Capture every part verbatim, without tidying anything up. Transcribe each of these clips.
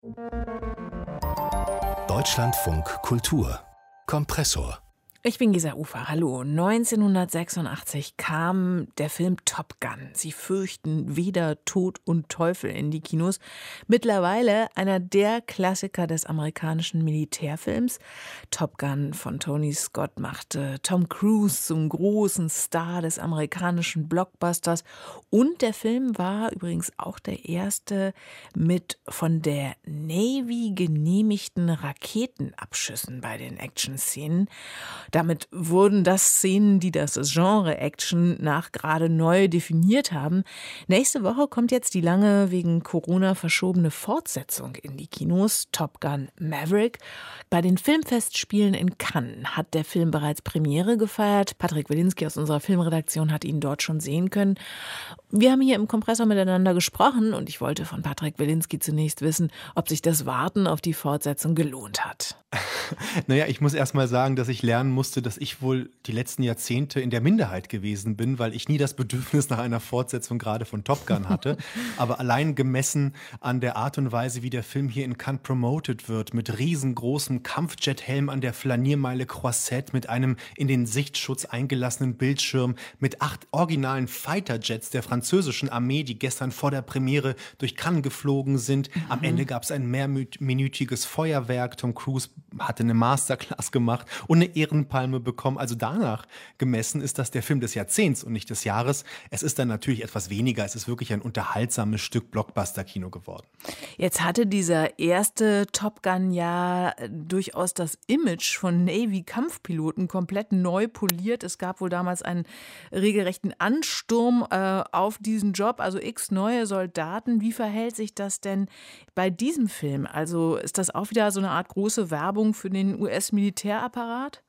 Deutschlandfunk Kultur Kompressor. Ich bin Gesa Ufer, hallo. neunzehnhundertsechsundachtzig kam der Film Top Gun. Sie fürchten weder Tod und Teufel in die Kinos. Mittlerweile einer der Klassiker des amerikanischen Militärfilms. Top Gun von Tony Scott machte Tom Cruise zum großen Star des amerikanischen Blockbusters. Und der Film war übrigens auch der erste mit von der Navy genehmigten Raketenabschüssen bei den Action-Szenen. Damit wurden das Szenen, die das Genre Action nachgerade neu definiert haben. Nächste Woche kommt jetzt die lange wegen Corona verschobene Fortsetzung in die Kinos, Top Gun Maverick. Bei den Filmfestspielen in Cannes hat der Film bereits Premiere gefeiert. Patrick Wilinski aus unserer Filmredaktion hat ihn dort schon sehen können. Wir haben hier im Kompressor miteinander gesprochen und ich wollte von Patrick Wilinski zunächst wissen, ob sich das Warten auf die Fortsetzung gelohnt hat. Naja, ich muss erst mal sagen, dass ich lernen musste, dass ich wohl die letzten Jahrzehnte in der Minderheit gewesen bin, weil ich nie das Bedürfnis nach einer Fortsetzung gerade von Top Gun hatte. Aber allein gemessen an der Art und Weise, wie der Film hier in Cannes promoted wird, mit riesengroßem Kampfjethelm an der Flaniermeile Croisette, mit einem in den Sichtschutz eingelassenen Bildschirm, mit acht originalen Fighterjets der französischen Armee, die gestern vor der Premiere durch Cannes geflogen sind. Mhm. Am Ende gab es ein mehrminütiges Feuerwerk. Tom Cruise hatte eine Masterclass gemacht und eine Ehrenpalme bekommen. Also danach gemessen ist das der Film des Jahrzehnts und nicht des Jahres. Es ist dann natürlich etwas weniger. Es ist wirklich ein unterhaltsames Stück Blockbuster-Kino geworden. Jetzt hatte dieser erste Top Gun ja durchaus das Image von Navy-Kampfpiloten komplett neu poliert. Es gab wohl damals einen regelrechten Ansturm äh, auf diesen Job, also x neue Soldaten. Wie verhält sich das denn bei diesem Film? Also ist das auch wieder so eine Art große Werbung für den U S-Militärapparat?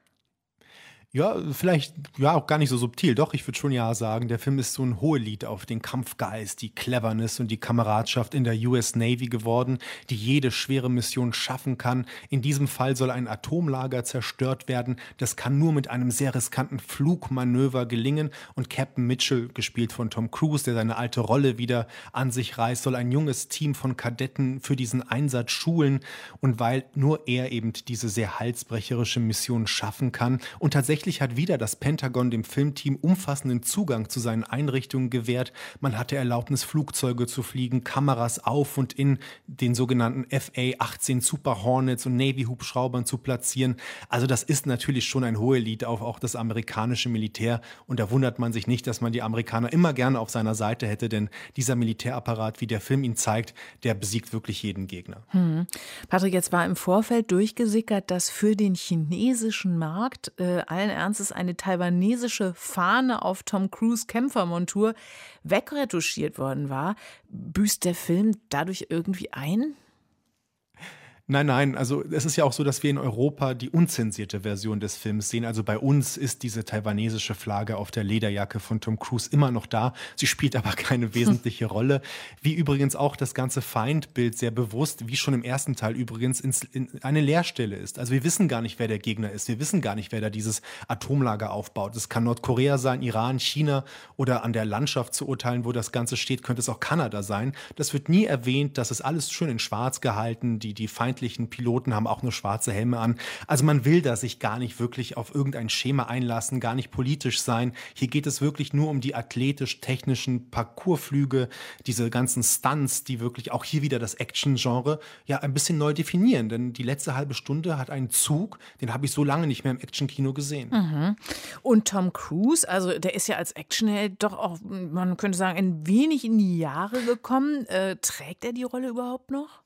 Ja, vielleicht ja auch gar nicht so subtil. Doch, ich würde schon ja sagen, der Film ist so ein Hohelied auf den Kampfgeist, die Cleverness und die Kameradschaft in der U S Navy geworden, die jede schwere Mission schaffen kann. In diesem Fall soll ein Atomlager zerstört werden. Das kann nur mit einem sehr riskanten Flugmanöver gelingen. Und Captain Mitchell, gespielt von Tom Cruise, der seine alte Rolle wieder an sich reißt, soll ein junges Team von Kadetten für diesen Einsatz schulen. Und weil nur er eben diese sehr halsbrecherische Mission schaffen kann und tatsächlich hat wieder das Pentagon dem Filmteam umfassenden Zugang zu seinen Einrichtungen gewährt. Man hatte Erlaubnis, Flugzeuge zu fliegen, Kameras auf und in den sogenannten F A achtzehn Super Hornets und Navy-Hubschraubern zu platzieren. Also das ist natürlich schon ein Hohelied auf auch das amerikanische Militär. Und da wundert man sich nicht, dass man die Amerikaner immer gerne auf seiner Seite hätte, denn dieser Militärapparat, wie der Film ihn zeigt, der besiegt wirklich jeden Gegner. Hm. Patrick, jetzt war im Vorfeld durchgesickert, dass für den chinesischen Markt äh, allen Ernstes eine taiwanesische Fahne auf Tom Cruise Kämpfermontur wegretuschiert worden war. Büßt der Film dadurch irgendwie ein? Nein, nein, also es ist ja auch so, dass wir in Europa die unzensierte Version des Films sehen. Also bei uns ist diese taiwanesische Flagge auf der Lederjacke von Tom Cruise immer noch da. Sie spielt aber keine wesentliche Rolle. Wie übrigens auch das ganze Feindbild sehr bewusst, wie schon im ersten Teil übrigens, ins, in eine Leerstelle ist. Also wir wissen gar nicht, wer der Gegner ist. Wir wissen gar nicht, wer da dieses Atomlager aufbaut. Es kann Nordkorea sein, Iran, China oder an der Landschaft zu urteilen, wo das Ganze steht, könnte es auch Kanada sein. Das wird nie erwähnt. Das ist alles schön in schwarz gehalten. Die, die Feindlichen Piloten haben auch nur schwarze Helme an. Also man will da sich gar nicht wirklich auf irgendein Schema einlassen, gar nicht politisch sein. Hier geht es wirklich nur um die athletisch-technischen Parcoursflüge, diese ganzen Stunts, die wirklich auch hier wieder das Action-Genre ja ein bisschen neu definieren. Denn die letzte halbe Stunde hat einen Zug, den habe ich so lange nicht mehr im Action-Kino gesehen. Mhm. Und Tom Cruise, also der ist ja als Actionheld doch auch, man könnte sagen, ein wenig in die Jahre gekommen. Äh, trägt er die Rolle überhaupt noch?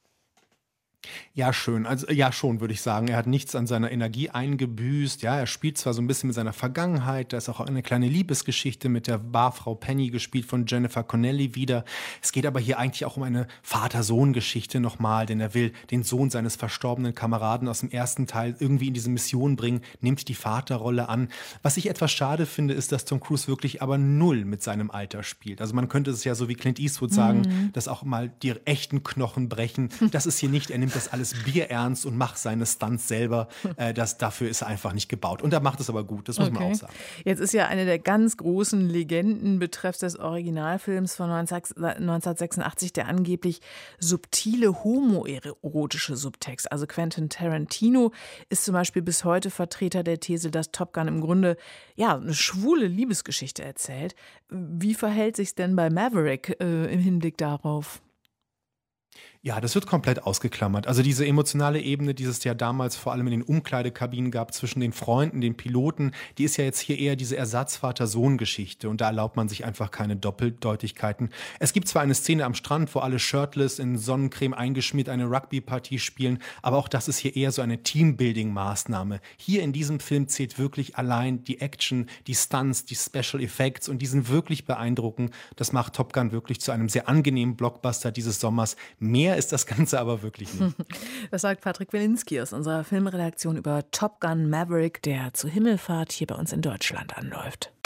Ja, schön. Also ja, schon, würde ich sagen. Er hat nichts an seiner Energie eingebüßt. Ja, er spielt zwar so ein bisschen mit seiner Vergangenheit. Da ist auch eine kleine Liebesgeschichte mit der Barfrau Penny, gespielt von Jennifer Connelly, wieder. Es geht aber hier eigentlich auch um eine Vater-Sohn-Geschichte nochmal, denn er will den Sohn seines verstorbenen Kameraden aus dem ersten Teil irgendwie in diese Mission bringen, nimmt die Vaterrolle an. Was ich etwas schade finde, ist, dass Tom Cruise wirklich aber null mit seinem Alter spielt. Also man könnte es ja so wie Clint Eastwood sagen, mhm. dass auch mal die echten Knochen brechen. Das ist hier nicht. Er nimmt das alles bierernst und macht seine Stunts selber. Äh, das, dafür ist er einfach nicht gebaut. Und er macht es aber gut, das muss Okay. man auch sagen. Jetzt ist ja eine der ganz großen Legenden betreffs des Originalfilms von neunzehnhundertsechsundachtzig der angeblich subtile homoerotische Subtext. Also Quentin Tarantino ist zum Beispiel bis heute Vertreter der These, dass Top Gun im Grunde ja eine schwule Liebesgeschichte erzählt. Wie verhält sich's denn bei Maverick äh, im Hinblick darauf? Ja, das wird komplett ausgeklammert. Also diese emotionale Ebene, die es ja damals vor allem in den Umkleidekabinen gab zwischen den Freunden, den Piloten, die ist ja jetzt hier eher diese Ersatz-Vater-Sohn-Geschichte und da erlaubt man sich einfach keine Doppeldeutigkeiten. Es gibt zwar eine Szene am Strand, wo alle shirtless in Sonnencreme eingeschmiert eine Rugby-Partie spielen, aber auch das ist hier eher so eine Teambuilding-Maßnahme. Hier in diesem Film zählt wirklich allein die Action, die Stunts, die Special Effects und die sind wirklich beeindruckend. Das macht Top Gun wirklich zu einem sehr angenehmen Blockbuster dieses Sommers. Mehr ist das Ganze aber wirklich nicht. Das sagt Patrick Wilinski aus unserer Filmredaktion über Top Gun Maverick, der zur Himmelfahrt hier bei uns in Deutschland anläuft.